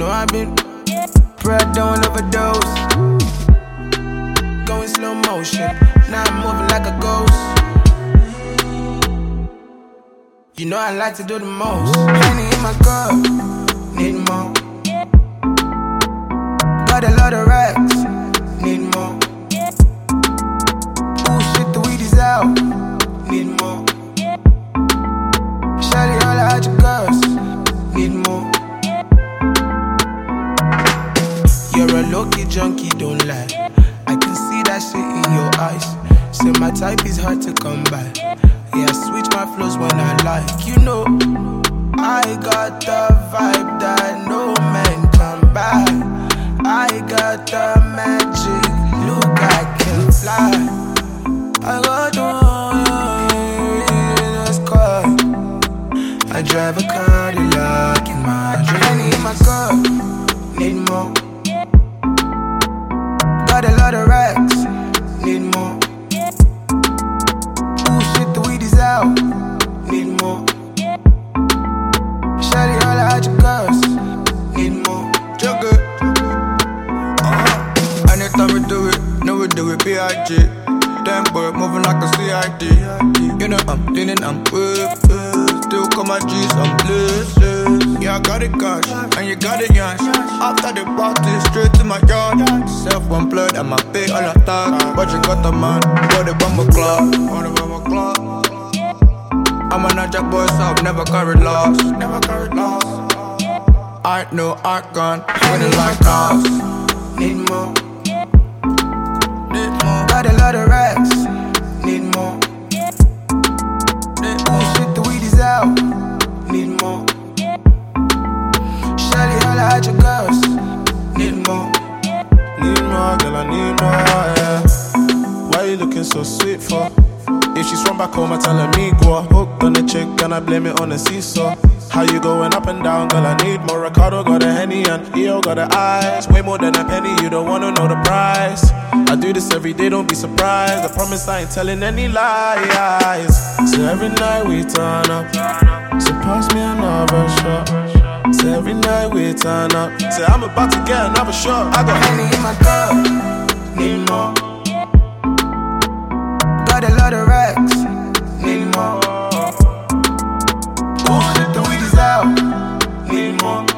know I've been bred, don't overdose. Going slow motion, now I'm moving like a ghost. You know I like to do the most. Honey in my cup, need more. Got a lot of racks, need more. Ooh shit, the weed is out, need more. Shawty all out your girls, need more. You're a low-key junkie, don't lie. I can see that shit in your eyes. Say my type is hard to come by. Yeah, I switch my flows when I like. You know, I got the vibe that no man can buy. I got the magic, look, I can fly. I got the sky. I drive a Cadillac in my dream. I need my cup, need more. Got a lot of racks, need more. Ooh shit, the weed is out, need more. Shawty all out your girls, need more. Juggle. Anytime we do it, B.I.G. Damn boy, moving like a CID. You know I'm leaning, I'm with. Still call my G's, I'm blessed. Yeah, I got it cash, and you got it yash. After the party, straight to my yard. Self-employed, and my pay all attack. But you got the man, got the bomber clock. I'm a Naja boy, so I've never carried loss. I know I gone, winning like cars. Need more. Got a lot of racks, need more. Ooh shit, the weed is out, need more. Shawty all out your girls, need more. Need more, girl, I need more, yeah. Why you looking so sweet for? If she's from back home, I tell her me go. Hooked on the chick and I blame it on the seesaw. How you going up and down, girl, I need more. Ricardo got a Henny and EO got the eyes. Way more than a penny, you don't wanna know the price. I do this every day, don't be surprised. I promise I ain't telling any lies. So every night we turn up. So pass me another shot. So every night we turn up. Say I'm about to get another shot. I got Henny in my cup, need more. Got a lot of racks, need more. Ooh shit, the weed is out, need more.